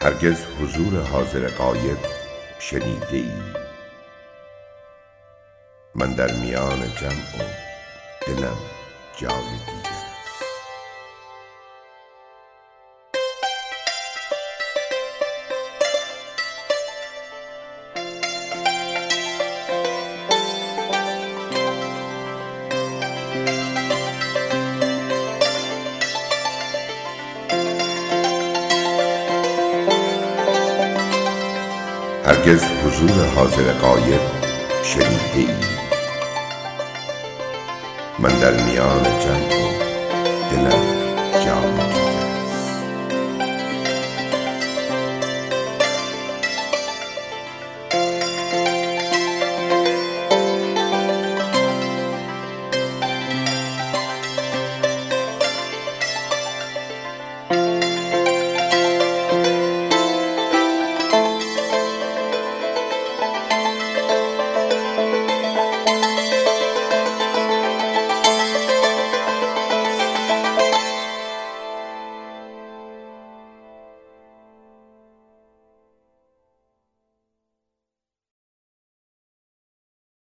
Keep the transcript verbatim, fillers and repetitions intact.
هرگز حضور حاضر غایب شنیده ای؟ من در میان جمع و دلم جای دیگر است. هرگز حضور حاضر غایب شنیده ای؟ من در میان جمع و دلم